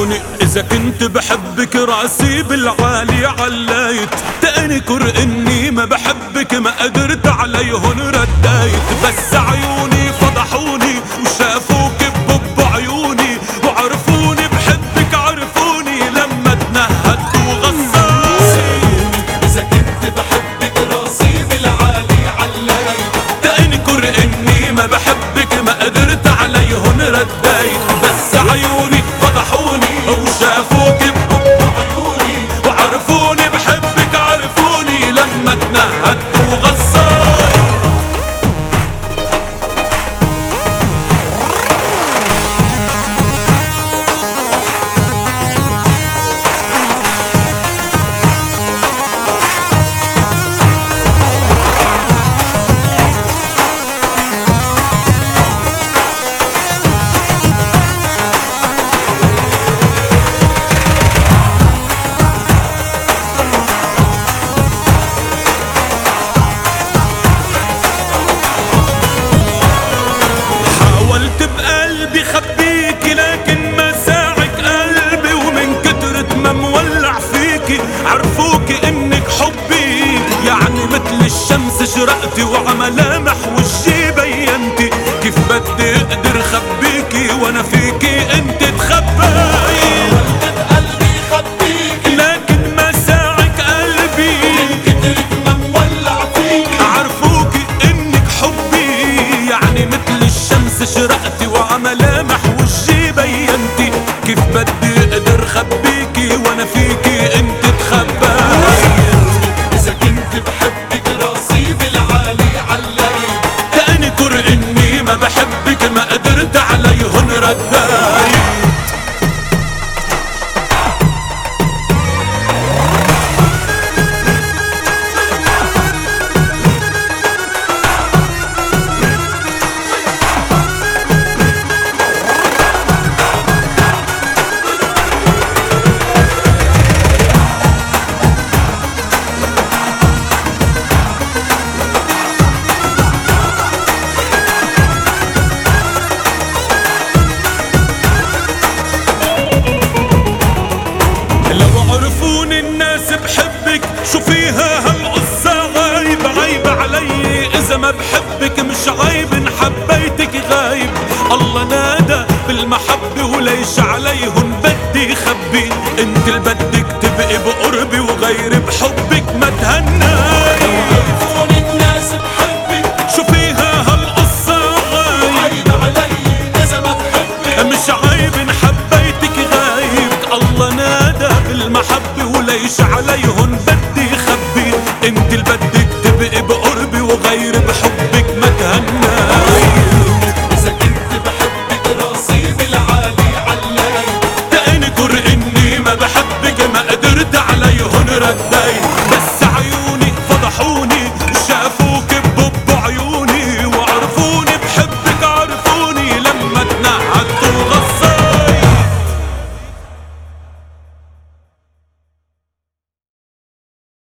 عيوني إذا كنت بحبك راسي بالعالي علايت، تنكر إني ما بحبك ما قدرت عليهن ردايت. بس عيوني فضحوني وشافوك ببب عيوني، وعرفوني بحبك عرفوني لما تنهدت وغصاني. إذا كنت بحبك راسي بالعالي علايت، تنكر إني ما بحبك ما قدرت عليهن ردايت. بس عيوني فضحوني وشافوك ببب عيوني، وعرفوني بحبك عرفوني لما تنهدت وغصاني. حاولت بقلبي خبيكي لكن مساعك قلبي، ومن كترة ما مولع فيكي عرفوكي انك حبي. يعني مثل الشمس شرقتي وعملامح وشي بينتي، كيف بدي اقدر خبيكي وانا فيكي انت تخباي. قلبي خبيكي لكن مساعك قلبي من كترة ما مولع فيكي عرفوكي انك حبي. يعني مثل الشمس شرقتي وعملامح وشي بينتي، كيف بدي اقدر خبيكي وانا فيكي انت تخباي. إذا كنت بحبك راسي بالعالي علايت، تنكر اني ما بحبك ما قدرت عليهن رداي. لو عرفوني الناس بحبك شو فيها هالقصة غايب. عيب علي إذا ما بحبك مش عيب إن حبيتك غايب. الله نادى بالمحبة وليش عليهن بدي خبي. انت اللي بدك تبقي بقربي وغيري